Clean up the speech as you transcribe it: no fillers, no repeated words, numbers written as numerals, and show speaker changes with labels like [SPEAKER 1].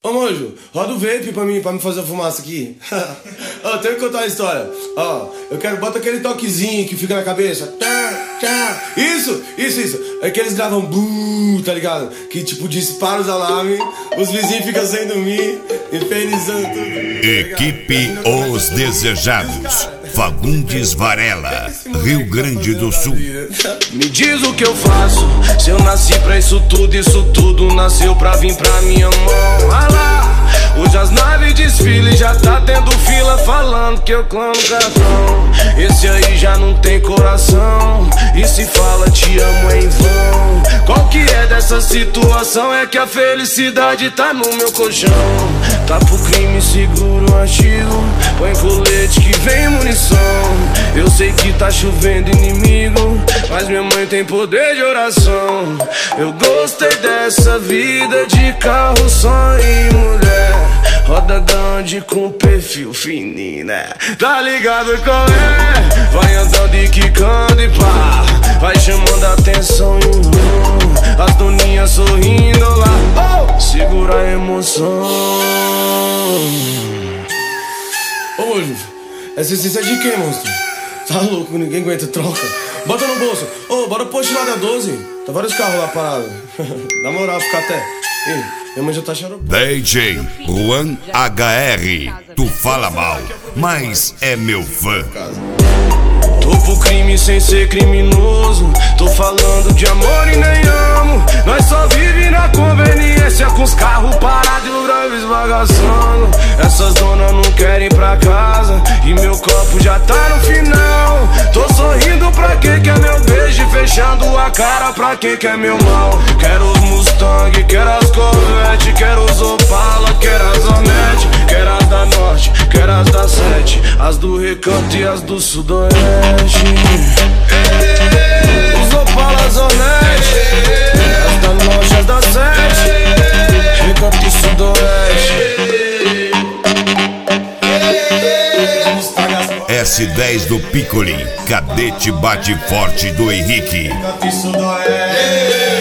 [SPEAKER 1] Ô, Mojo, roda o vape pra mim fazer a fumaça aqui. Ó, tenho que contar uma história. Ó, eu quero, bota aquele toquezinho que fica na cabeça. Isso. É que eles gravam buuu, tá ligado? Que tipo dispara os alarmes, os vizinhos ficam sem dormir, infernizando tudo.
[SPEAKER 2] Equipe Os Desejados, Fagundes Varela, Rio Grande do Sul.
[SPEAKER 3] Me diz o que eu faço, se eu nasci pra isso tudo nasceu pra vir pra minha mão. Ah lá, hoje as naves desfilam, já tá tendo fila falando que eu clamo cartão. Esse aí já não tem coração, e se fala te amo em vão. Qual que é dessa situação? É que a felicidade tá no meu colchão. Tá pro crime, seguro artigo, põe colete que vem munição. Eu sei que tá chovendo inimigo, mas minha mãe tem poder de oração. Eu gostei dessa vida de carro, só e mulher, roda grande com perfil fininho, né? Tá ligado qual é? Vai andando e quicando e pá, vai chamando a atenção e as doninhas sorrindo lá. Oh, segura a emoção.
[SPEAKER 1] Ô, Mojo, essa essência é de quem, monstro? Tá louco, ninguém aguenta, troca. Bota no bolso. Ô, bora pro posto lá da 12. Tá vários carros lá parados. Na moral, fica até. Ei, minha mãe já tá xaropando.
[SPEAKER 2] DJ Juan HR, tu fala mal, mas é meu fã.
[SPEAKER 3] Tô pro crime sem ser criminoso, tô falando de amor e nem amo. Nós só vive na conveniência, com os carros parados e o drive esbagaçando. Essas donas não querem ir pra casa e meu copo já tá no final. Tô sorrindo pra quem quer meu beijo e fechando a cara pra quem quer meu mal. Quero os Mustang, quero as Corvette, quero os Opala, quero as Hornet, quero as da Norte, quero as da 7, as do Recanto e as do Sudoeste. Os Opalas Hornet, as da Norte, as da 7, Recanto e Sudoeste.
[SPEAKER 2] S10 do Piccoli, cadete bate forte do Henrique.
[SPEAKER 3] Recanto e Sudoeste.